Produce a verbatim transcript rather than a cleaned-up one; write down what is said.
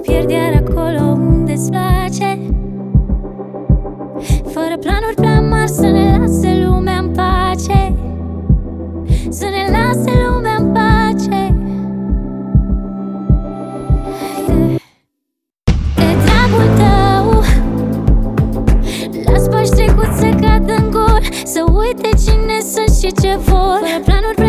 pierd iar acolo unde-ți place. Fără planuri prea mari, să ne lase lumea în pace. Să ne lase lumea în pace. De dragul tău, las pași trecut să cadă în gol, să uite cine sunt și ce vor. Fără planuri